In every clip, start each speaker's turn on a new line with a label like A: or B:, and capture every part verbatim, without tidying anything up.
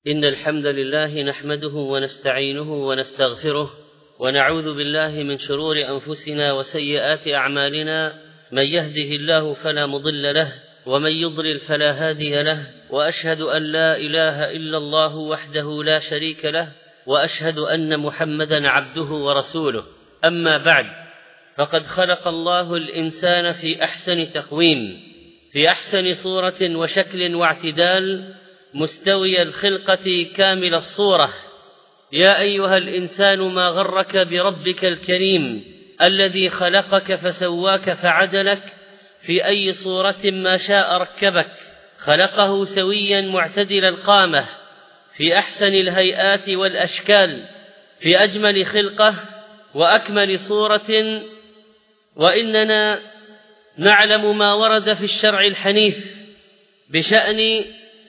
A: إن الحمد لله نحمده ونستعينه ونستغفره ونعوذ بالله من شرور أنفسنا وسيئات أعمالنا. من يهده الله فلا مضل له ومن يضلل فلا هادي له، وأشهد أن لا إله إلا الله وحده لا شريك له، وأشهد أن محمدا عبده ورسوله. أما بعد، فقد خلق الله الإنسان في أحسن تقويم، في أحسن صورة وشكل واعتدال، مستوي الخلقة كامل الصورة. يا أيها الإنسان ما غرك بربك الكريم الذي خلقك فسواك فعدلك، في أي صورة ما شاء ركبك، خلقه سويا معتدل القامة في أحسن الهيئات والأشكال، في أجمل خلقة وأكمل صورة. وإننا نعلم ما ورد في الشرع الحنيف بشأن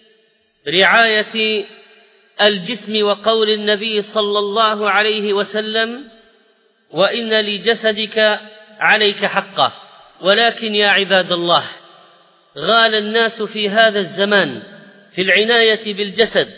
A: رعاية الجسم، وقول النبي صلى الله عليه وسلم: وإن لجسدك عليك حقا. ولكن يا عباد الله، غال الناس في هذا الزمان في العناية بالجسد،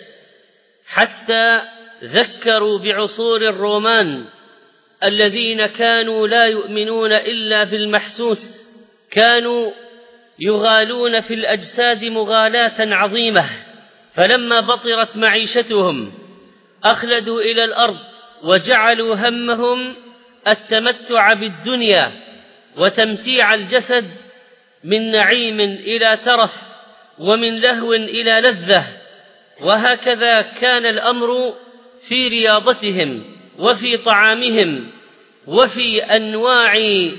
A: حتى ذكروا بعصور الرومان الذين كانوا لا يؤمنون إلا بالمحسوس، كانوا يغالون في الأجساد مغالاة عظيمة، فلما بطرت معيشتهم أخلدوا إلى الأرض وجعلوا همهم التمتع بالدنيا وتمتيع الجسد، من نعيم إلى ترف، ومن لهو إلى لذة. وهكذا كان الأمر في رياضتهم وفي طعامهم وفي أنواع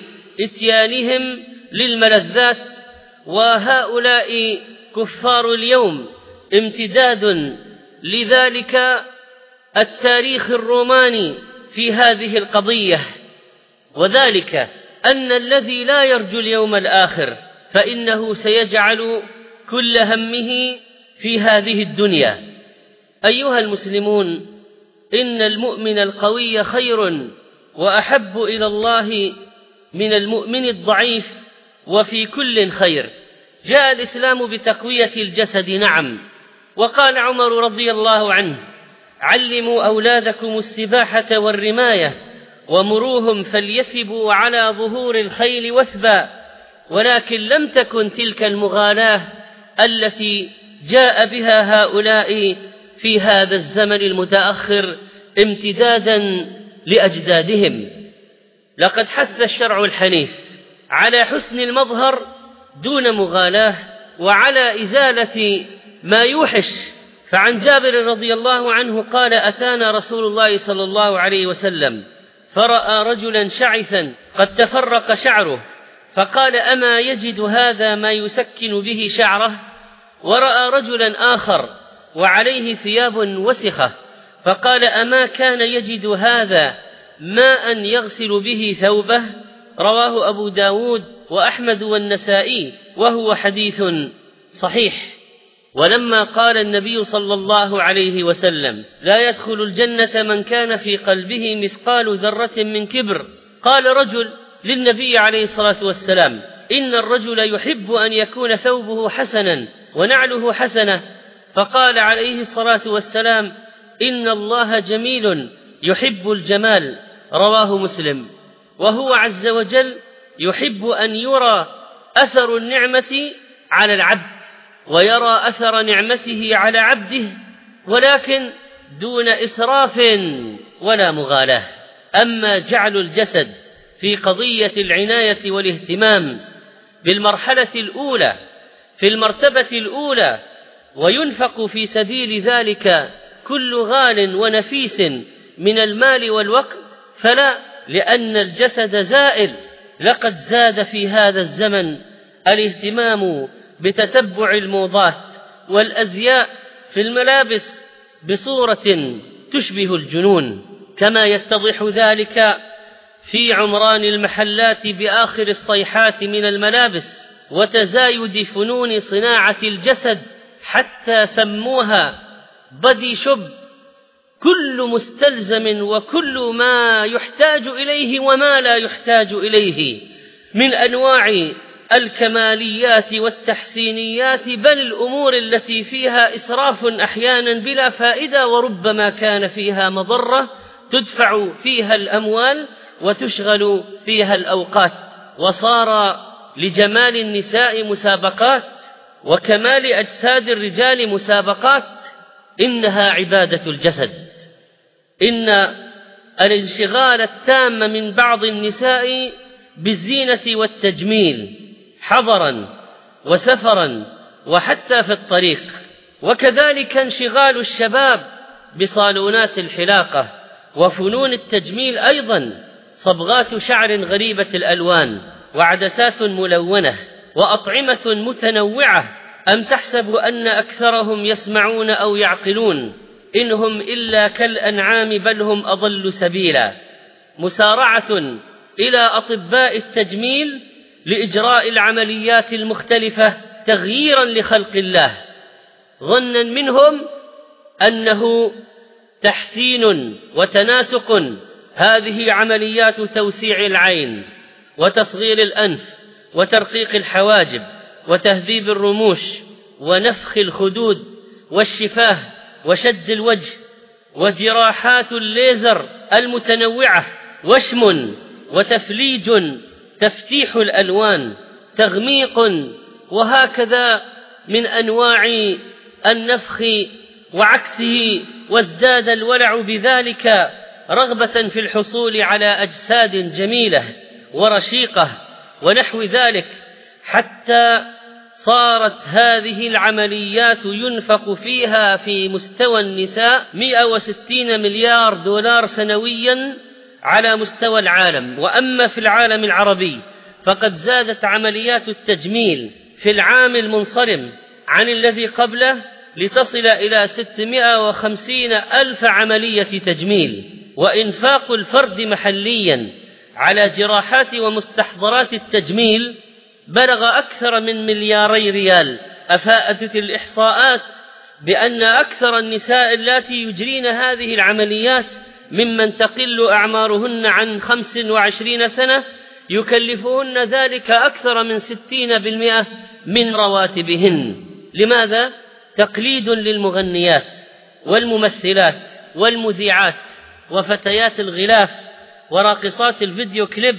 A: إتيانهم للملذات. وهؤلاء كفار اليوم امتداد لذلك التاريخ الروماني في هذه القضية، وذلك أن الذي لا يرجو اليوم الآخر فإنه سيجعل كل همه في هذه الدنيا. أيها المسلمون، إن المؤمن القوي خير وأحب إلى الله من المؤمن الضعيف، وفي كل خير. جاء الإسلام بتقوية الجسد، نعم، وقال عمر رضي الله عنه: علموا أولادكم السباحة والرماية، ومروهم فليثبوا على ظهور الخيل وثبا. ولكن لم تكن تلك المغالاة التي جاء بها هؤلاء في هذا الزمن المتأخر امتدادا لأجدادهم. لقد حث الشرع الحنيف على حسن المظهر دون مغالاة، وعلى إزالة ما يوحش. فعن جابر رضي الله عنه قال: أتانا رسول الله صلى الله عليه وسلم فرأى رجلا شعثا قد تفرق شعره، فقال: أما يجد هذا ما يسكن به شعره؟ ورأى رجلا آخر وعليه ثياب وسخة، فقال: أما كان يجد هذا ماء يغسل به ثوبه؟ رواه أبو داود وأحمد والنسائي، وهو حديث صحيح. ولما قال النبي صلى الله عليه وسلم: لا يدخل الجنة من كان في قلبه مثقال ذرة من كبر، قال رجل للنبي عليه الصلاة والسلام: إن الرجل يحب أن يكون ثوبه حسنا ونعله حسنة. فقال عليه الصلاة والسلام: إن الله جميل يحب الجمال، رواه مسلم. وهو عز وجل يحب أن يرى أثر النعمة على العبد، ويرى أثر نعمته على عبده، ولكن دون إسراف ولا مغالاة. أما جعل الجسد في قضية العناية والاهتمام بالمرحلة الأولى، في المرتبة الأولى، وينفق في سبيل ذلك كل غال ونفيس من المال والوقت، فلا، لأن الجسد زائل. لقد زاد في هذا الزمن الاهتمام بتتبع الموضات والأزياء في الملابس بصورة تشبه الجنون، كما يتضح ذلك في عمران المحلات بآخر الصيحات من الملابس وتزايد فنون صناعة الجسد، حتى سموها بدي شوب، كل مستلزم وكل ما يحتاج إليه وما لا يحتاج إليه من أنواع الكماليات والتحسينيات، بل الأمور التي فيها إسراف أحيانا بلا فائدة، وربما كان فيها مضرة تدفع فيها الأموال وتشغل فيها الأوقات. وصار لجمال النساء مسابقات، وكمال أجساد الرجال مسابقات. إنها عبادة الجسد. إن الانشغال التام من بعض النساء بالزينة والتجميل حضرا وسفرا وحتى في الطريق، وكذلك انشغال الشباب بصالونات الحلاقة وفنون التجميل أيضا، صبغات شعر غريبة الألوان وعدسات ملونة وأطعمة متنوعة. أم تحسب أن أكثرهم يسمعون أو يعقلون؟ إنهم إلا كالأنعام بل هم أضل سبيلا. مسارعة إلى أطباء التجميل لإجراء العمليات المختلفة تغييرا لخلق الله، ظنا منهم أنه تحسين وتناسق. هذه عمليات توسيع العين وتصغير الأنف وترقيق الحواجب وتهذيب الرموش ونفخ الخدود والشفاه وشد الوجه وجراحات الليزر المتنوعة، وشم وتفليج، تفتيح الألوان، تغميق، وهكذا من أنواع النفخ وعكسه. وازداد الولع بذلك رغبة في الحصول على أجساد جميلة ورشيقة ونحو ذلك، حتى صارت هذه العمليات ينفق فيها في مستوى النساء مئة وستين مليار دولار سنويا على مستوى العالم. وأما في العالم العربي فقد زادت عمليات التجميل في العام المنصرم عن الذي قبله لتصل إلى ستمائة وخمسين ألف عملية تجميل. وإنفاق الفرد محليا على جراحات ومستحضرات التجميل بلغ أكثر من ملياري ريال. أفادت الإحصاءات بأن أكثر النساء اللاتي يجرين هذه العمليات ممن تقل أعمارهن عن خمس وعشرين سنة يكلفهن ذلك أكثر من ستين بالمئة من رواتبهن. لماذا؟ تقليد للمغنيات والممثلات والمذيعات وفتيات الغلاف وراقصات الفيديو كليب.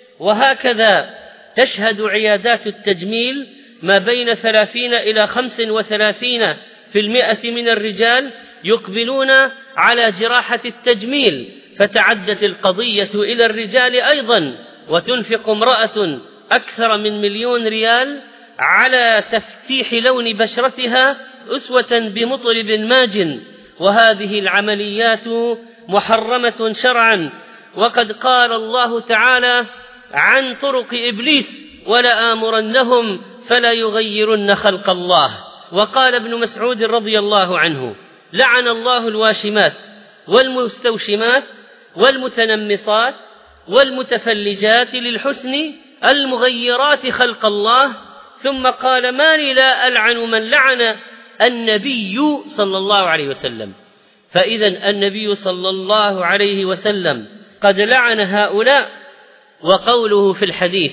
A: وهكذا تشهد عيادات التجميل ما بين ثلاثين إلى خمس وثلاثين في المئة من الرجال يقبلون على جراحة التجميل، فتعدت القضية إلى الرجال أيضا، وتنفق امرأة أكثر من مليون ريال على تفتيح لون بشرتها أسوة بمطرب ماج. وهذه العمليات محرمة شرعا، وقد قال الله تعالى عن طرق إبليس: ولآمرنهم فلا يغيرن خلق الله. وقال ابن مسعود رضي الله عنه: لعن الله الواشمات والمستوشمات والمتنمصات والمتفلجات للحسن المغيرات خلق الله. ثم قال: ما لي لا ألعن من لعن النبي صلى الله عليه وسلم. فإذا النبي صلى الله عليه وسلم قد لعن هؤلاء. وقوله في الحديث: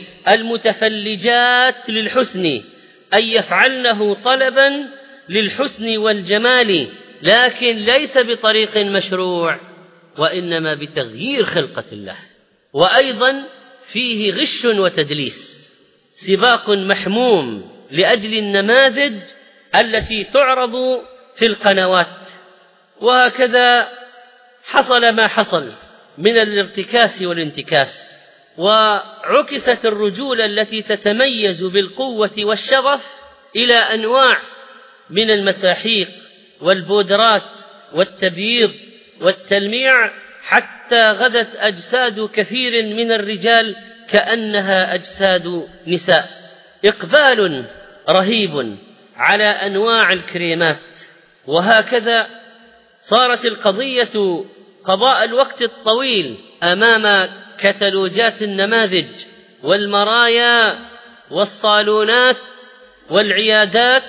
A: المتفلجات للحسن، أي يفعلنه طلبا للحسن والجمال، لكن ليس بطريق مشروع، وإنما بتغيير خلقة الله. وأيضا فيه غش وتدليس، سباق محموم لأجل النماذج التي تعرض في القنوات. وهكذا حصل ما حصل من الارتكاس والانتكاس، وعكست الرجولة التي تتميز بالقوة والشغف إلى أنواع من المساحيق والبودرات والتبييض والتلميع، حتى غدت أجساد كثير من الرجال كأنها أجساد نساء. إقبال رهيب على أنواع الكريمات. وهكذا صارت القضية قضاء الوقت الطويل أمام كتالوجات النماذج والمرايا والصالونات والعيادات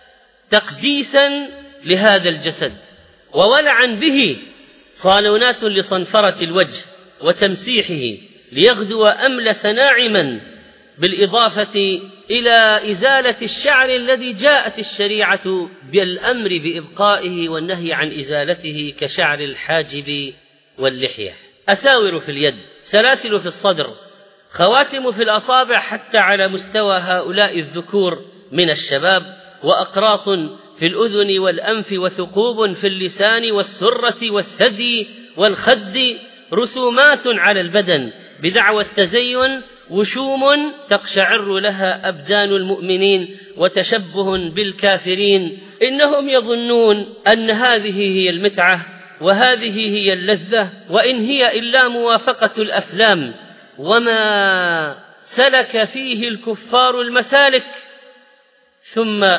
A: تقديسا لهذا الجسد وولعا به، صالونات لصنفرة الوجه وتمسيحه ليغدو أملس ناعما بالإضافة إلى إزالة الشعر الذي جاءت الشريعة بالأمر بإبقائه والنهي عن إزالته كشعر الحاجب واللحية. أساور في اليد، سلاسل في الصدر، خواتم في الأصابع حتى على مستوى هؤلاء الذكور من الشباب، وأقراط في الأذن والأنف، وثقوب في اللسان والسرة والثدي والخد، رسومات على البدن بدعوى التزين، وشوم تقشعر لها أبدان المؤمنين، وتشبه بالكافرين. إنهم يظنون أن هذه هي المتعة وهذه هي اللذة، وإن هي إلا موافقة الأفلام، وما سلك فيه الكفار المسالك. ثم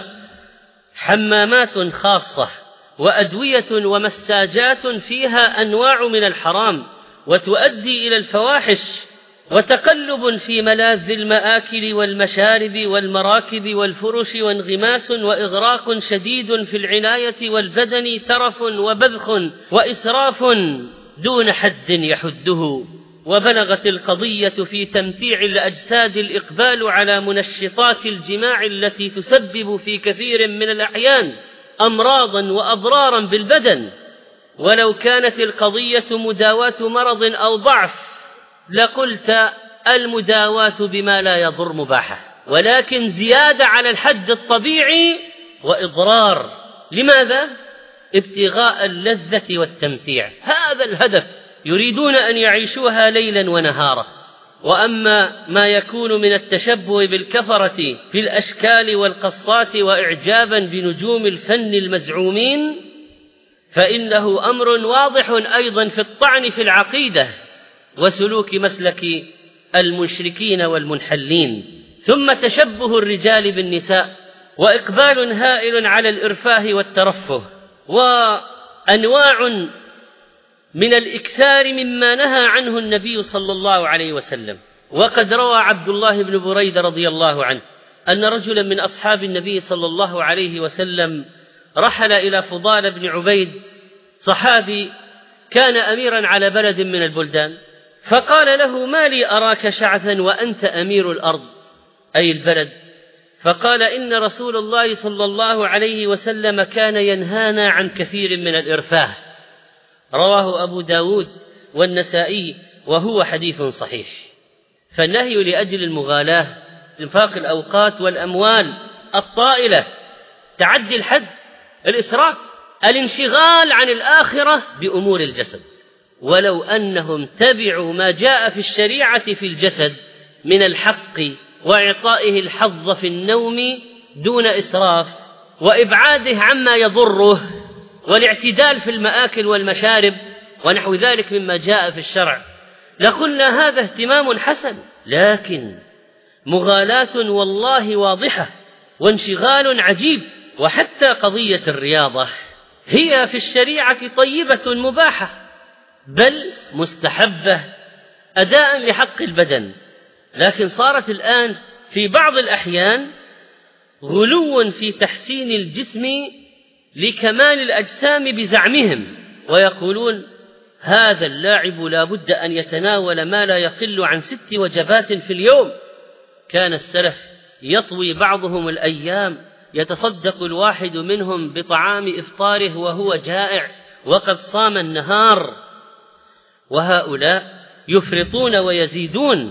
A: حمامات خاصة، وأدوية ومساجات فيها أنواع من الحرام وتؤدي إلى الفواحش، وتقلب في ملاذ المآكل والمشارب والمراكب والفرش، وانغماس وإغراق شديد في العناية والبدن، ترف وبذخ وإسراف دون حد يحده. وبلغت القضية في تمتيع الأجساد الإقبال على منشطات الجماع التي تسبب في كثير من الأحيان أمراضا وأضرارا بالبدن. ولو كانت القضية مداواة مرض أو ضعف لقلت المداواة بما لا يضر مباحة، ولكن زيادة على الحد الطبيعي وإضرار. لماذا؟ ابتغاء اللذة والتمتيع، هذا الهدف، يريدون أن يعيشوها ليلا ونهارا. وأما ما يكون من التشبه بالكفرة في الأشكال والقصات وإعجابا بنجوم الفن المزعومين فإنه أمر واضح أيضا في الطعن في العقيدة وسلوك مسلك المشركين والمنحلين. ثم تشبه الرجال بالنساء، وإقبال هائل على الإرفاه والترفه، وأنواع من الإكثار مما نهى عنه النبي صلى الله عليه وسلم. وقد روى عبد الله بن بريدة رضي الله عنه أن رجلا من أصحاب النبي صلى الله عليه وسلم رحل إلى فضال بن عبيد، صحابي كان أميرا على بلد من البلدان، فقال له: ما لي أراك شعثا وأنت أمير الأرض، أي البلد؟ فقال: إن رسول الله صلى الله عليه وسلم كان ينهانا عن كثير من الإرفاه. رواه أبو داود والنسائي وهو حديث صحيح. فالنهي لأجل المغالاة، إنفاق الأوقات والأموال الطائلة، تعدي الحد، الإسراف، الانشغال عن الآخرة بأمور الجسد. ولو أنهم تبعوا ما جاء في الشريعة في الجسد من الحق وإعطائه الحظ في النوم دون إسراف، وإبعاده عما يضره، والاعتدال في المآكل والمشارب ونحو ذلك مما جاء في الشرع، لقلنا هذا اهتمام حسن. لكن مغالاة والله واضحة وانشغال عجيب. وحتى قضية الرياضة هي في الشريعة طيبة مباحة، بل مستحبة أداء لحق البدن، لكن صارت الآن في بعض الأحيان غلو في تحسين الجسم لكمال الأجسام بزعمهم، ويقولون هذا اللاعب لا بد أن يتناول ما لا يقل عن ست وجبات في اليوم. كان السلف يطوي بعضهم الأيام يتصدق الواحد منهم بطعام إفطاره وهو جائع وقد صام النهار، وهؤلاء يفرطون ويزيدون،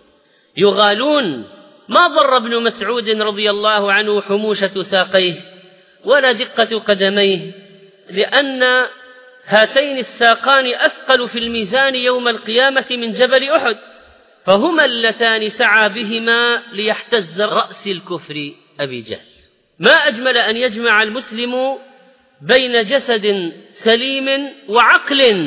A: يغالون. ما ضر ابن مسعود رضي الله عنه حموشة ساقيه ولا دقة قدميه، لأن هاتين الساقان أثقل في الميزان يوم القيامة من جبل أحد، فهما اللتان سعى بهما ليحتز رأس الكفر أبي جهل. ما أجمل أن يجمع المسلم بين جسد سليم وعقل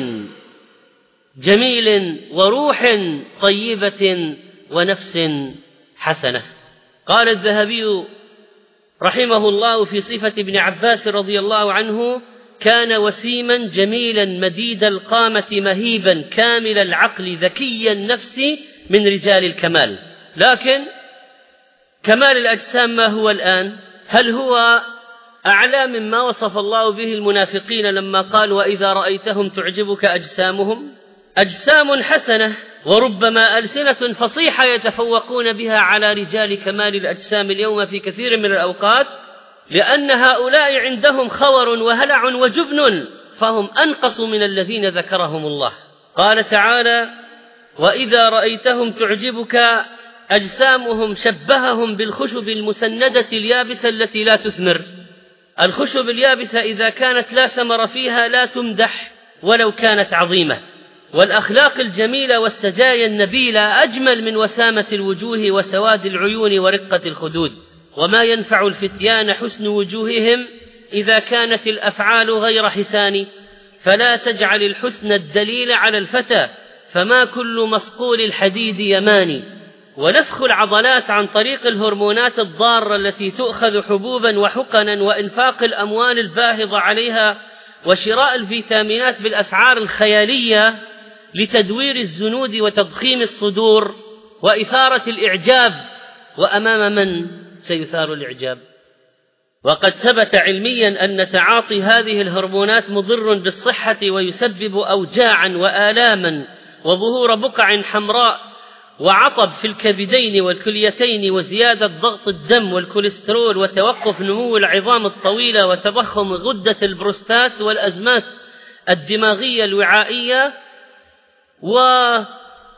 A: جميل وروح طيبة ونفس حسنة. قال الذهبي رحمه الله في صفة ابن عباس رضي الله عنه: كان وسيما جميلا مديد القامة مهيبا كامل العقل ذكي النفس من رجال الكمال. لكن كمال الأجسام ما هو الآن؟ هل هو أعلى مما وصف الله به المنافقين لما قال: وإذا رأيتهم تعجبك أجسامهم؟ أجسام حسنة وربما ألسنة فصيحة يتفوقون بها على رجال كمال الأجسام اليوم في كثير من الأوقات، لأن هؤلاء عندهم خور وهلع وجبن، فهم أنقص من الذين ذكرهم الله. قال تعالى: وإذا رأيتهم تعجبك أجسامهم شبههم بالخشب المسندة اليابسة التي لا تثمر. الخشب اليابسة إذا كانت لا ثمر فيها لا تمدح ولو كانت عظيمة. والأخلاق الجميلة والسجايا النبيلة أجمل من وسامة الوجوه وسواد العيون ورقة الخدود. وما ينفع الفتيان حسن وجوههم إذا كانت الأفعال غير حسان. فلا تجعل الحسن الدليل على الفتى، فما كل مصقول الحديد يماني. ونفخ العضلات عن طريق الهرمونات الضارة التي تؤخذ حبوبا وحقنا، وإنفاق الأموال الباهظة عليها، وشراء الفيتامينات بالأسعار الخيالية لتدوير الزنود وتضخيم الصدور وإثارة الإعجاب. وأمام من سيثار الإعجاب؟ وقد ثبت علميا أن تعاطي هذه الهرمونات مضر بالصحة ويسبب أوجاعا وآلاما وظهور بقع حمراء وعطب في الكبدين والكليتين وزيادة ضغط الدم والكوليسترول وتوقف نمو العظام الطويلة وتضخم غدة البروستات والأزمات الدماغية الوعائية وقلة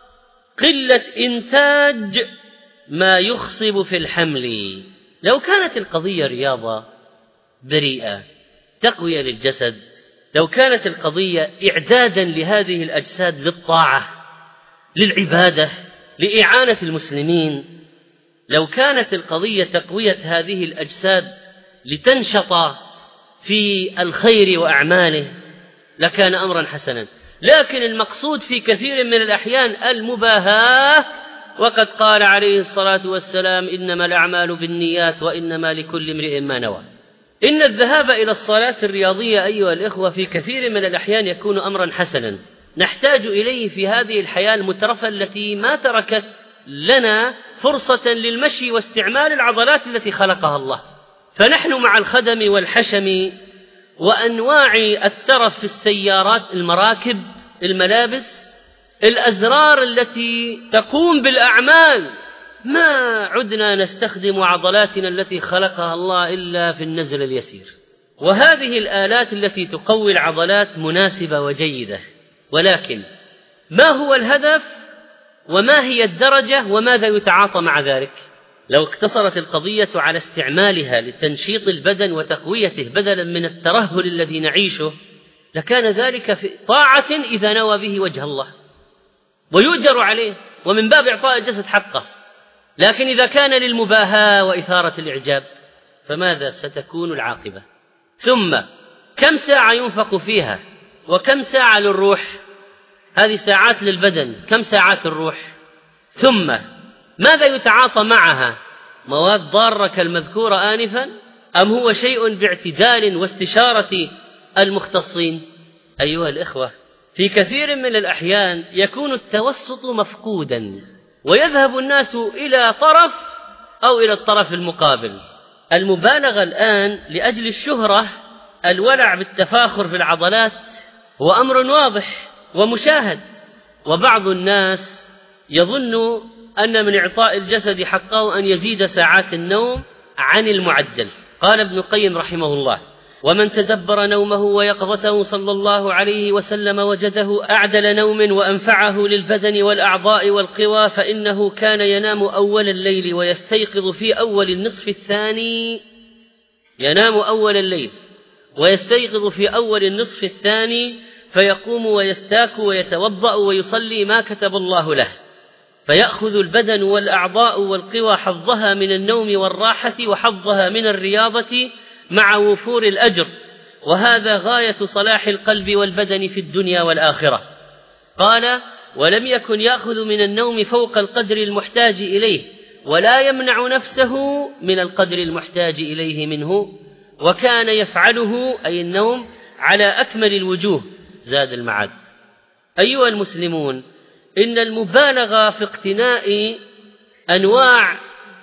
A: إنتاج ما يخصب في الحمل. لو كانت القضية رياضة بريئة تقوية للجسد، لو كانت القضية إعدادا لهذه الأجساد للطاعة للعبادة لإعانة المسلمين، لو كانت القضية تقوية هذه الأجساد لتنشط في الخير وأعماله لكان أمرا حسنا. لكن المقصود في كثير من الأحيان المباهاة، وقد قال عليه الصلاة والسلام: إنما الأعمال بالنيات وإنما لكل امرئ ما نوى. إن الذهاب إلى الصلاة الرياضية أيها الإخوة في كثير من الأحيان يكون أمرا حسنا نحتاج إليه في هذه الحياة المترفة التي ما تركت لنا فرصة للمشي واستعمال العضلات التي خلقها الله. فنحن مع الخدم والحشم وأنواع الترف في السيارات، المراكب، الملابس، الأزرار التي تقوم بالأعمال، ما عدنا نستخدم عضلاتنا التي خلقها الله إلا في النزل اليسير. وهذه الآلات التي تقوي العضلات مناسبة وجيدة، ولكن ما هو الهدف وما هي الدرجة وماذا يتعاطى مع ذلك؟ لو اقتصرت القضية على استعمالها لتنشيط البدن وتقويته بدلا من الترهل الذي نعيشه لكان ذلك في طاعة إذا نوى به وجه الله ويؤجر عليه ومن باب إعطاء الجسد حقه. لكن إذا كان للمباهاة وإثارة الإعجاب فماذا ستكون العاقبة؟ ثم كم ساعة ينفق فيها؟ وكم ساعة للروح؟ هذه ساعات للبدن، كم ساعات الروح؟ ثم ماذا يتعاطى معها؟ مواد ضارة كالمذكورة آنفا، أم هو شيء باعتدال واستشارة المختصين؟ أيها الإخوة، في كثير من الأحيان يكون التوسط مفقودا ويذهب الناس إلى طرف أو إلى الطرف المقابل. المبالغة الآن لأجل الشهرة، الولع بالتفاخر في العضلات هو أمر واضح ومشاهد، وبعض الناس يظن أن من إعطاء الجسد حقه أن يزيد ساعات النوم عن المعدل. قال ابن القيم رحمه الله: ومن تدبر نومه ويقظته صلى الله عليه وسلم وجده أعدل نوم وأنفعه للبدن والأعضاء والقوى، فإنه كان ينام أول الليل ويستيقظ في أول النصف الثاني ينام أول الليل ويستيقظ في أول النصف الثاني فيقوم ويستاك ويتوضأ ويصلي ما كتب الله له، فيأخذ البدن والأعضاء والقوى حظها من النوم والراحة وحظها من الرياضة مع وفور الأجر، وهذا غاية صلاح القلب والبدن في الدنيا والآخرة. قال: ولم يكن يأخذ من النوم فوق القدر المحتاج إليه ولا يمنع نفسه من القدر المحتاج إليه منه، وكان يفعله أي النوم على أكمل الوجوه. زاد المعاد. أيها المسلمون، إن المبالغة في اقتناء أنواع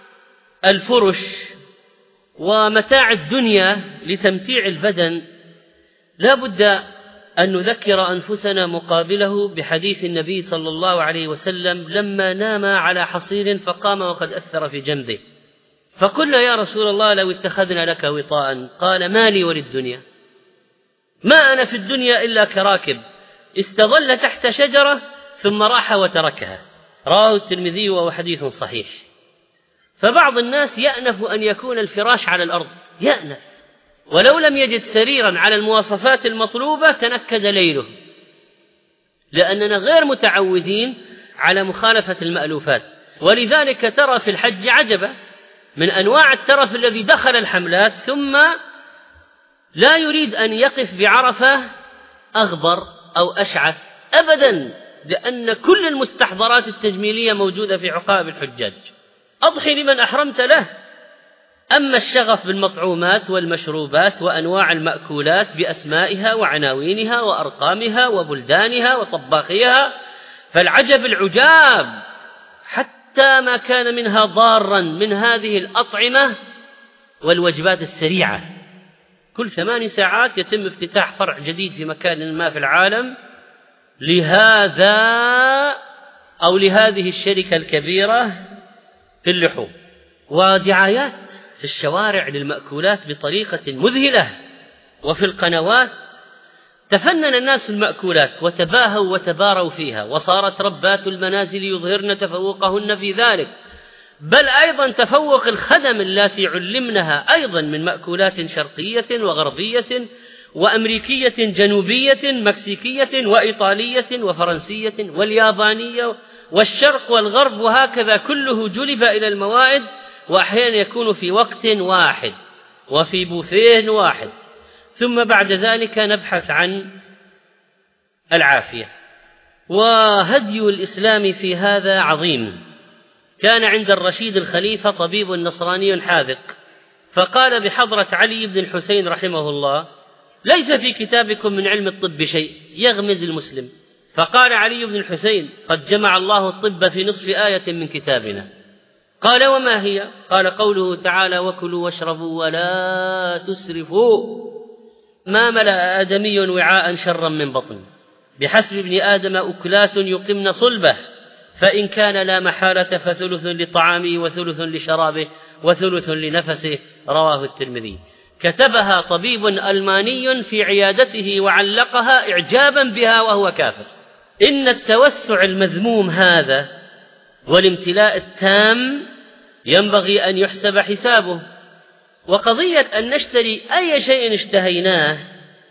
A: الفرش ومتاع الدنيا لتمتيع البدن لا بد أن نذكر أنفسنا مقابله بحديث النبي صلى الله عليه وسلم لما نام على حصير فقام وقد أثر في جنبه، فقلنا يا رسول الله لو اتخذنا لك وطاء، قال ما لي وللدنيا، ما أنا في الدنيا إلا كراكب استظل تحت شجرة ثم راح وتركها. رواه الترمذي وهو حديث صحيح. فبعض الناس يأنف أن يكون الفراش على الأرض، يأنف، ولو لم يجد سريرا على المواصفات المطلوبة تنكد ليله، لأننا غير متعودين على مخالفة المألوفات. ولذلك ترى في الحج عجبا من أنواع الترف الذي دخل الحملات ثم لا يريد أن يقف بعرفة أغبر أو أشعث أبدا، لأن كل المستحضرات التجميلية موجودة في عقاب الحجاج. أضحي لمن أحرمت له. أما الشغف بالمطعومات والمشروبات وأنواع المأكولات بأسمائها وعناوينها وأرقامها وبلدانها وطباخيها فالعجب العجاب، حتى ما كان منها ضارا من هذه الأطعمة والوجبات السريعة. كل ثماني ساعات يتم افتتاح فرع جديد في مكان ما في العالم لهذا أو لهذه الشركة الكبيرة في اللحوم، ودعايات في الشوارع للمأكولات بطريقة مذهلة. وفي القنوات تفنن الناس في المأكولات وتباهوا وتباروا فيها، وصارت ربات المنازل يظهرن تفوقهن في ذلك، بل أيضا تفوق الخدم التي علمنها أيضا من مأكولات شرقية وغربية وأمريكية جنوبية مكسيكية وإيطالية وفرنسية واليابانية والشرق والغرب، وهكذا كله جلب إلى الموائد، وأحيانا يكون في وقت واحد وفي بوفيه واحد. ثم بعد ذلك نبحث عن العافية. وهدي الإسلام في هذا عظيم. كان عند الرشيد الخليفة طبيب نصراني حاذق، فقال بحضرة علي بن الحسين رحمه الله: ليس في كتابكم من علم الطب شيء، يغمز المسلم. فقال علي بن الحسين: قد جمع الله الطب في نصف آية من كتابنا. قال: وما هي؟ قال: قوله تعالى: وكلوا واشربوا ولا تسرفوا، ما ملأ آدمي وعاء شرا من بطن، بحسب ابن آدم أكلات يقمن صلبه، فإن كان لا محالة فثلث لطعامه وثلث لشرابه وثلث لنفسه. رواه الترمذي. كتبها طبيب ألماني في عيادته وعلقها إعجابا بها وهو كافر. إن التوسع المذموم هذا والامتلاء التام ينبغي أن يحسب حسابه. وقضية أن نشتري أي شيء اشتهيناه،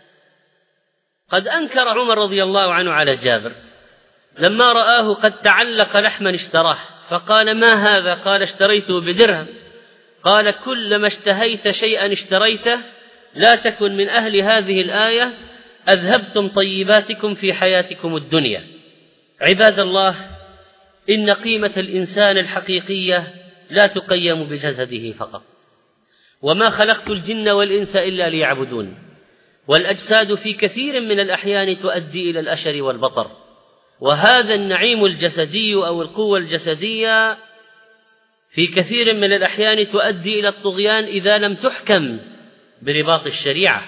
A: قد أنكر عمر رضي الله عنه على جابر لما رآه قد تعلق لحما اشتراه، فقال: ما هذا؟ قال: اشتريته بدرهم. قال: كلما اشتهيت شيئا اشتريته، لا تكن من أهل هذه الآية، أذهبتم طيباتكم في حياتكم الدنيا. عباد الله، إن قيمة الإنسان الحقيقية لا تقيم بجسده فقط، وما خلقت الجن والإنس إلا ليعبدون. والأجساد في كثير من الأحيان تؤدي إلى الأشر والبطر، وهذا النعيم الجسدي أو القوة الجسدية في كثير من الأحيان تؤدي إلى الطغيان إذا لم تحكم برباط الشريعة.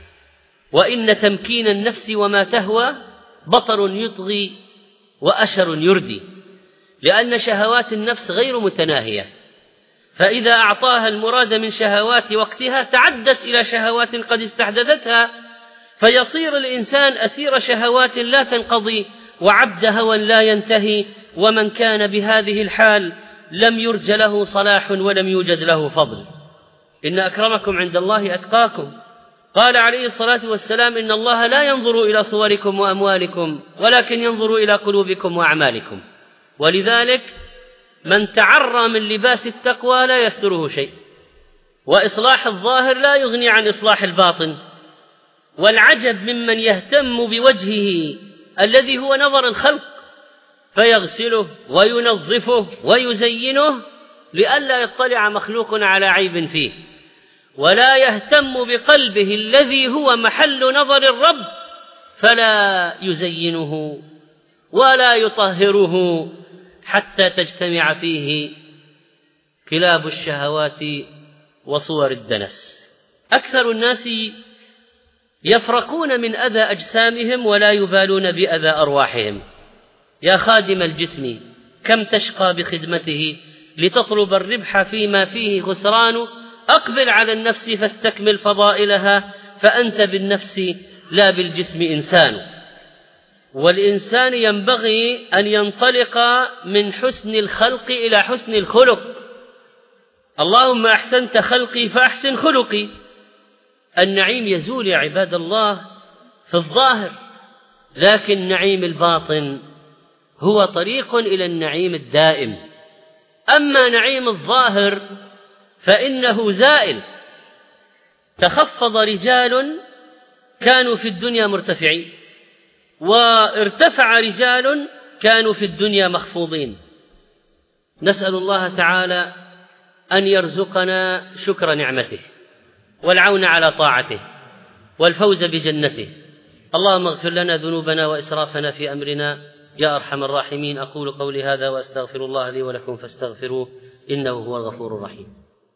A: وإن تمكين النفس وما تهوى بطر يطغي وأشر يردي، لأن شهوات النفس غير متناهية، فإذا أعطاها المراد من شهوات وقتها تعدت إلى شهوات قد استحدثتها، فيصير الإنسان أسير شهوات لا تنقضي وعبد هوى لا ينتهي. ومن كان بهذه الحال لم يرج له صلاح ولم يوجد له فضل. إن أكرمكم عند الله أتقاكم. قال عليه الصلاة والسلام: إن الله لا ينظر إلى صوركم وأموالكم ولكن ينظر إلى قلوبكم وأعمالكم. ولذلك من تعرى من لباس التقوى لا يستره شيء، وإصلاح الظاهر لا يغني عن إصلاح الباطن. والعجب ممن يهتم بوجهه الذي هو نظر الخلق فيغسله وينظفه ويزينه لئلا يطلع مخلوق على عيب فيه، ولا يهتم بقلبه الذي هو محل نظر الرب فلا يزينه ولا يطهره حتى تجتمع فيه كلاب الشهوات وصور الدنس. أكثر الناس يفرقون من أذى أجسامهم ولا يبالون بأذى أرواحهم. يا خادم الجسم كم تشقى بخدمته لتطلب الربح فيما فيه خسران، أقبل على النفس فاستكمل فضائلها، فأنت بالنفس لا بالجسم إنسان. والإنسان ينبغي أن ينطلق من حسن الخلق إلى حسن الخلق. اللهم أحسنت خلقي فأحسن خلقي. النعيم يزول يا عباد الله في الظاهر، لكن نعيم الباطن هو طريق إلى النعيم الدائم. أما نعيم الظاهر فإنه زائل. تخفض رجال كانوا في الدنيا مرتفعين، وارتفع رجال كانوا في الدنيا مخفوضين. نسأل الله تعالى أن يرزقنا شكر نعمته والعون على طاعته والفوز بجنته. اللهم اغفر لنا ذنوبنا وإسرافنا في أمرنا يا أرحم الراحمين. أقول قولي هذا وأستغفر الله لي ولكم فاستغفروه إنه هو الغفور الرحيم.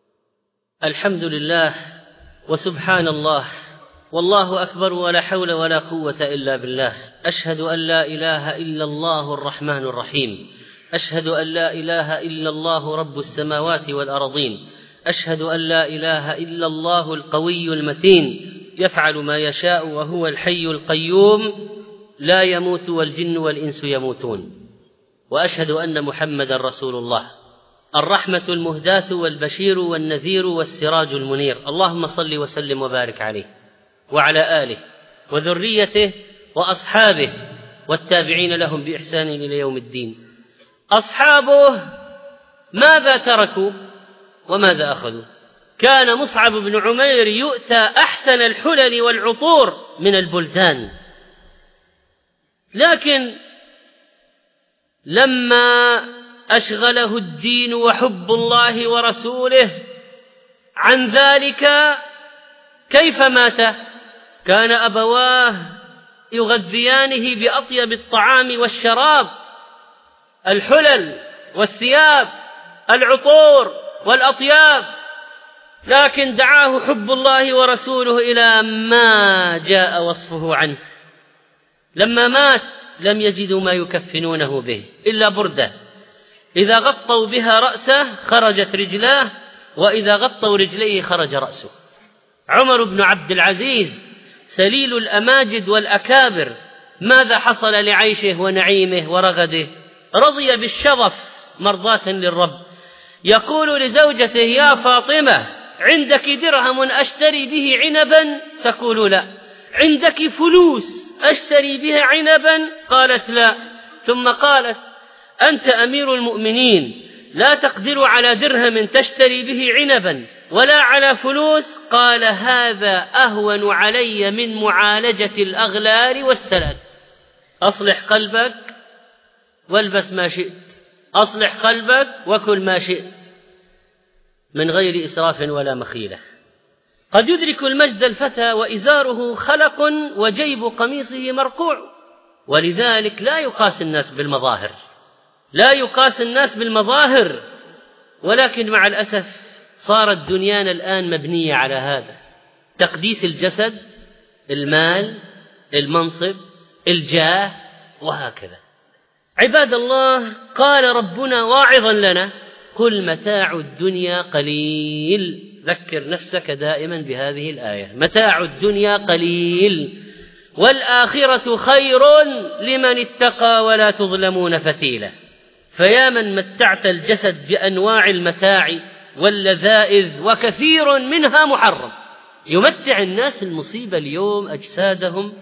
A: الحمد لله وسبحان الله والله أكبر ولا حول ولا قوة إلا بالله. أشهد أن لا إله إلا الله الرحمن الرحيم. أشهد أن لا إله إلا الله رب السماوات والأرضين. أشهد أن لا إله إلا الله القوي المتين يفعل ما يشاء وهو الحي القيوم لا يموت والجن والإنس يموتون. وأشهد أن محمد رسول الله الرحمة المهداة والبشير والنذير والسراج المنير. اللهم صل وسلم وبارك عليه وعلى آله وذريته وأصحابه والتابعين لهم بإحسان إلى يوم الدين. أصحابه ماذا تركوا وماذا أخذوا؟ كان مصعب بن عمير يؤتى أحسن الحلل والعطور من البلدان، لكن لما أشغله الدين وحب الله ورسوله عن ذلك كيف مات؟ كان أبواه يغذيانه بأطيب الطعام والشراب، الحلل والثياب، العطور والأطياب، لكن دعاه حب الله ورسوله إلى ما جاء وصفه عنه. لما مات لم يجدوا ما يكفنونه به إلا بردة، إذا غطوا بها رأسه خرجت رجلاه، وإذا غطوا رجليه خرج رأسه. عمر بن عبد العزيز سليل الأماجد والأكابر ماذا حصل لعيشه ونعيمه ورغده؟ رضي بالشظف مرضاة للرب. يقول لزوجته: يا فاطمة، عندك درهم أشتري به عنبا؟ تقول: لا. عندك فلوس أشتري بها عنبا؟ قالت: لا. ثم قالت: أنت أمير المؤمنين، لا تقدر على درهم تشتري به عنبا ولا على فلوس. قال: هذا أهون علي من معالجة الأغلال والسلال. أصلح قلبك والبس ما شئت، أصلح قلبك وكل ما شئت، من غير إسراف ولا مخيلة. قد يدرك المجد الفتى وإزاره خلق وجيب قميصه مرقوع، ولذلك لا يقاس الناس بالمظاهر، لا يقاس الناس بالمظاهر. ولكن مع الأسف صارت دنيانا الآن مبنية على هذا: تقديس الجسد، المال، المنصب، الجاه، وهكذا. عباد الله، قال ربنا واعظا لنا: قل متاع الدنيا قليل. ذكر نفسك دائما بهذه الآية: متاع الدنيا قليل والآخرة خير لمن اتقى ولا تظلمون فتيلا. فيا من متعت الجسد بأنواع المتاع واللذائذ وكثير منها محرم. يمتع الناس المصيبة اليوم أجسادهم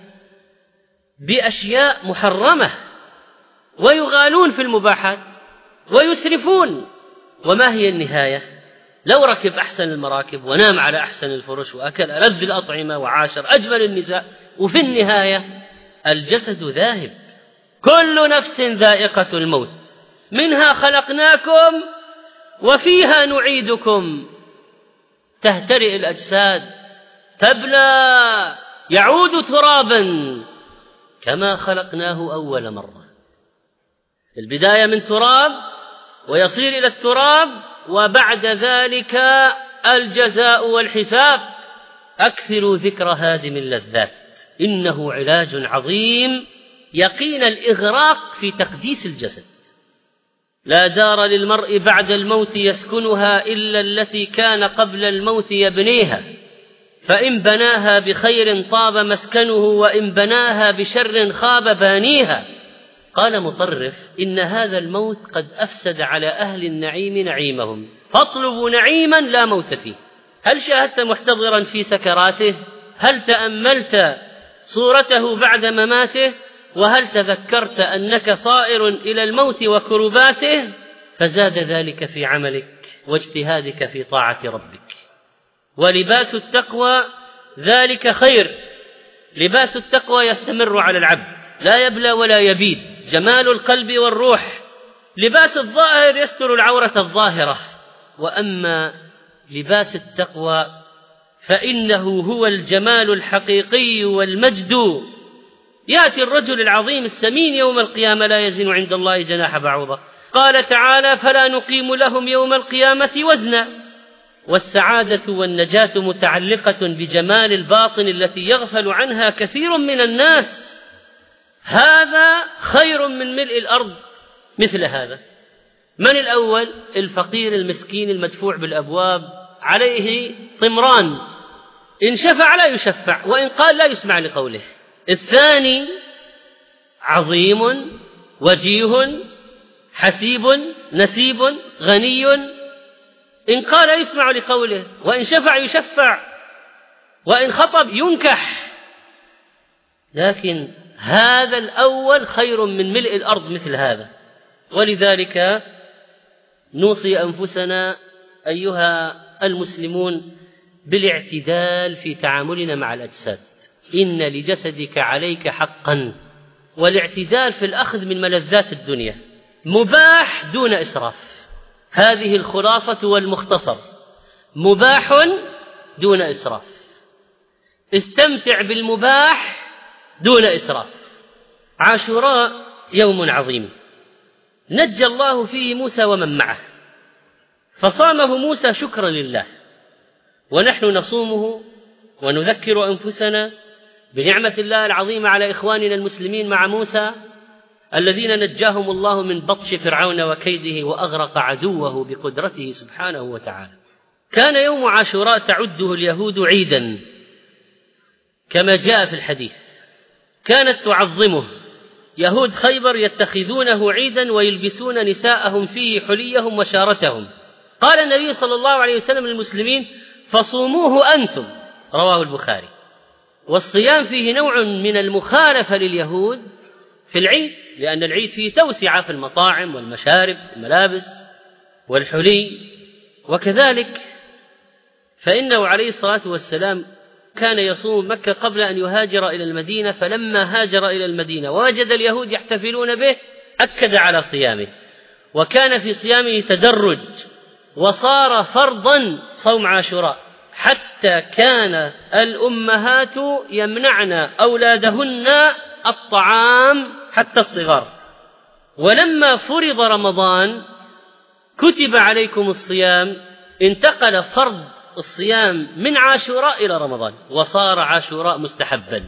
A: بأشياء محرمة، ويغالون في المباحات ويسرفون. وما هي النهاية؟ لو ركب أحسن المراكب ونام على أحسن الفرش وأكل ألذ الأطعمة وعاشر أجمل النساء، وفي النهاية الجسد ذاهب. كل نفس ذائقة الموت، منها خلقناكم وفيها نعيدكم. تهترئ الأجساد، تبلى، يعود ترابا كما خلقناه أول مرة. البداية من تراب ويصير إلى التراب، وبعد ذلك الجزاء والحساب. أكثروا ذكر هادم اللذات، إنه علاج عظيم يقين الإغراق في تقديس الجسد. لا دار للمرء بعد الموت يسكنها إلا التي كان قبل الموت يبنيها، فإن بناها بخير طاب مسكنه، وإن بناها بشر خاب بانيها. قال مطرف: إن هذا الموت قد أفسد على أهل النعيم نعيمهم، فاطلبوا نعيما لا موت فيه. هل شاهدت محتضرا في سكراته؟ هل تأملت صورته بعد مماته؟ وهل تذكرت أنك صائر إلى الموت وكرباته؟ فزاد ذلك في عملك واجتهادك في طاعة ربك. ولباس التقوى ذلك خير، لباس التقوى يستمر على العبد لا يبلى ولا يبيد، جمال القلب والروح. لباس الظاهر يستر العورة الظاهرة، وأما لباس التقوى فإنه هو الجمال الحقيقي والمجد. يأتي الرجل العظيم السمين يوم القيامة لا يزن عند الله جناح بعوضة. قال تعالى: فلا نقيم لهم يوم القيامة وزنا. والسعادة والنجاة متعلقة بجمال الباطن التي يغفل عنها كثير من الناس. هذا خير من ملء الأرض مثل هذا. من الأول؟ الفقير المسكين المدفوع بالأبواب عليه طمران، إن شفع لا يشفع، وإن قال لا يسمع لقوله. الثاني عظيم وجيه حسيب نسيب غني، إن قال يسمع لقوله، وإن شفع يشفع، وإن خطب ينكح. لكن هذا الأول خير من ملء الأرض مثل هذا. ولذلك نوصي أنفسنا أيها المسلمون بالاعتدال في تعاملنا مع الأجساد. إن لجسدك عليك حقا، والاعتدال في الأخذ من ملذات الدنيا، مباح دون إسراف. هذه الخلاصة والمختصر: مباح دون إسراف. استمتع بالمباح دون إسراف. عاشوراء يوم عظيم نجى الله فيه موسى ومن معه، فصامه موسى شكرا لله، ونحن نصومه ونذكر أنفسنا بنعمة الله العظيمة على إخواننا المسلمين مع موسى الذين نجاهم الله من بطش فرعون وكيده وأغرق عدوه بقدرته سبحانه وتعالى. كان يوم عاشوراء تعده اليهود عيدا كما جاء في الحديث، كانت تعظمه. يهود خيبر يتخذونه عيدا ويلبسون نساءهم فيه حليهم وشارتهم. قال النبي صلى الله عليه وسلم للمسلمين: فصوموه أنتم. رواه البخاري. والصيام فيه نوع من المخالفة لليهود في العيد، لأن العيد فيه توسعة في المطاعم والمشارب والملابس والحلي. وكذلك فإنه عليه الصلاة والسلام كان يصوم مكة قبل أن يهاجر إلى المدينة، فلما هاجر إلى المدينة ووجد اليهود يحتفلون به أكد على صيامه، وكان في صيامه تدرج، وصار فرضا صوم عاشوراء، حتى كان الأمهات يمنعن أولادهن الطعام حتى الصغار. ولما فرض رمضان كتب عليكم الصيام، انتقل فرض الصيام من عاشوراء إلى رمضان، وصار عاشوراء مستحبا.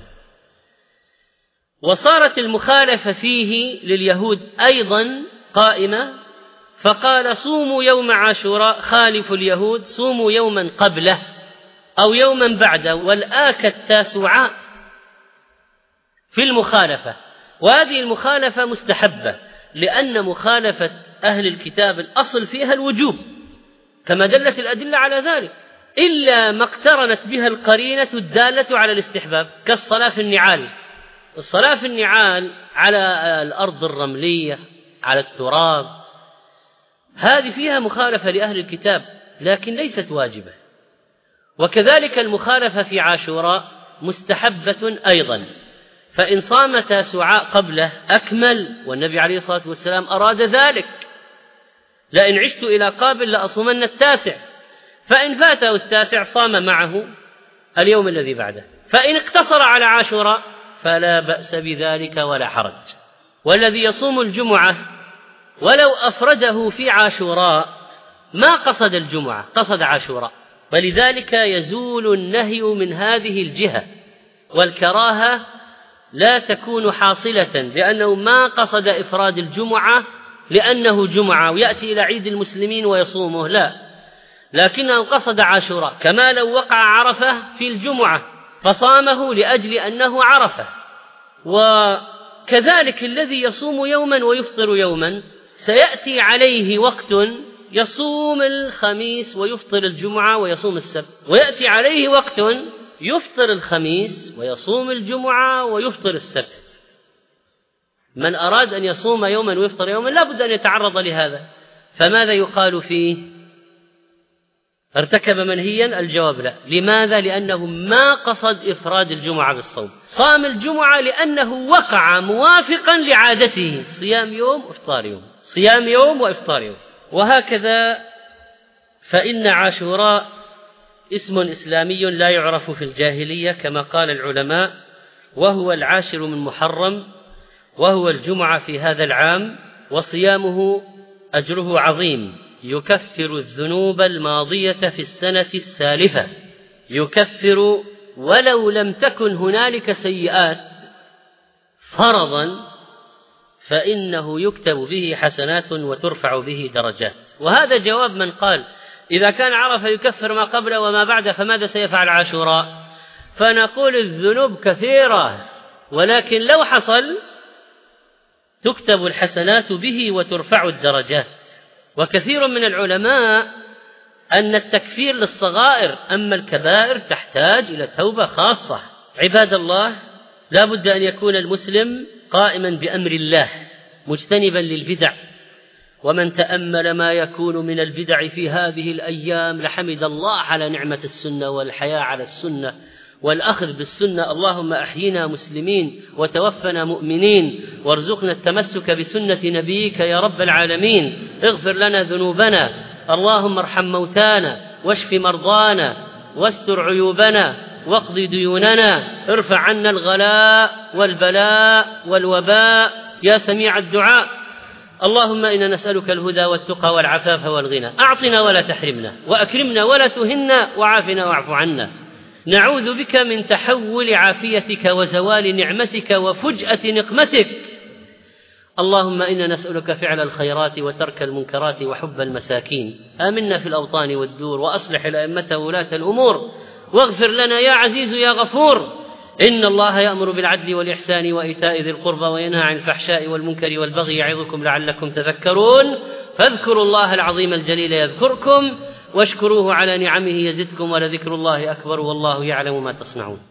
A: وصارت المخالفة فيه لليهود أيضا قائمة، فقال: صوموا يوم عاشوراء، خالفوا اليهود، صوموا يوما قبله أو يوما بعده، والآك التاسوعاء في المخالفة. وهذه المخالفة مستحبة، لأن مخالفة أهل الكتاب الأصل فيها الوجوب كما دلت الأدلة على ذلك، إلا ما اقترنت بها القرينة الدالة على الاستحباب، كالصلاة في النعال. الصلاة في النعال على الأرض الرملية على التراب، هذه فيها مخالفة لأهل الكتاب لكن ليست واجبة. وكذلك المخالفة في عاشوراء مستحبة أيضا، فإن صام تاسوعاء قبله أكمل، والنبي عليه الصلاة والسلام أراد ذلك: لئن عشت إلى قابل لأصومن التاسع. فإن فاته التاسع صام معه اليوم الذي بعده. فإن اقتصر على عاشوراء فلا بأس بذلك ولا حرج. والذي يصوم الجمعة ولو أفرده في عاشوراء ما قصد الجمعة، قصد عاشوراء، ولذلك يزول النهي من هذه الجهة، والكراهة لا تكون حاصلة لأنه ما قصد إفراد الجمعة لأنه جمعة ويأتي إلى عيد المسلمين ويصومه، لا، لكنه قصد عاشوراء، كما لو وقع عرفة في الجمعة فصامه لأجل أنه عرفة. وكذلك الذي يصوم يوما ويفطر يوما سيأتي عليه وقت يصوم الخميس ويفطر الجمعة ويصوم السبت، ويأتي عليه وقت يفطر الخميس ويصوم الجمعة ويفطر السبت. من أراد أن يصوم يوما ويفطر يوما لا بد أن يتعرض لهذا، فماذا يقال فيه؟ ارتكب منهيا؟ الجواب لا. لماذا؟ لأنه ما قصد إفراد الجمعة بالصوم، صام الجمعة لأنه وقع موافقا لعادته، صيام يوم وإفطار يوم، صيام يوم وإفطار يوم. وهكذا فإن عاشوراء اسم إسلامي لا يعرف في الجاهلية كما قال العلماء، وهو العاشر من محرم، وهو الجمعة في هذا العام، وصيامه أجره عظيم، يكفر الذنوب الماضية في السنة السالفة، يكفر ولو لم تكن هنالك سيئات فرضا، فإنه يكتب به حسنات وترفع به درجات. وهذا جواب من قال إذا كان عرفة يكفر ما قبل وما بعد فماذا سيفعل عاشوراء؟ فنقول الذنوب كثيرة، ولكن لو حصل تكتب الحسنات به وترفع الدرجات. وكثير من العلماء أن التكفير للصغائر، أما الكبائر تحتاج إلى توبة خاصة. عباد الله، لا بد أن يكون المسلم قائما بأمر الله مجتنبا للبدع، ومن تأمل ما يكون من البدع في هذه الأيام لحمد الله على نعمة السنة والحياة على السنة والأخذ بالسنة. اللهم أحينا مسلمين وتوفنا مؤمنين، وارزقنا التمسك بسنة نبيك يا رب العالمين. اغفر لنا ذنوبنا، اللهم ارحم موتانا، واشف مرضانا، واستر عيوبنا، واقض ديوننا، ارفع عنا الغلاء والبلاء والوباء يا سميع الدعاء. اللهم إنا نسألك الهدى والتقى والعفاف والغنى، أعطنا ولا تحرمنا، وأكرمنا ولا تهنا، وعافنا واعف عنا. نعوذ بك من تحول عافيتك وزوال نعمتك وفجأة نقمتك. اللهم إنا نسألك فعل الخيرات وترك المنكرات وحب المساكين. آمنا في الأوطان والدور، وأصلح الأئمة وولاة الأمور، واغفر لنا يا عزيز يا غفور. إن الله يأمر بالعدل والإحسان وإيتاء ذي القربى وينهى عن الفحشاء والمنكر والبغي يعظكم لعلكم تذكرون. فاذكروا الله العظيم الجليل يذكركم، واشكروه على نعمه يزدكم، ولذكر الله أكبر، والله يعلم ما تصنعون.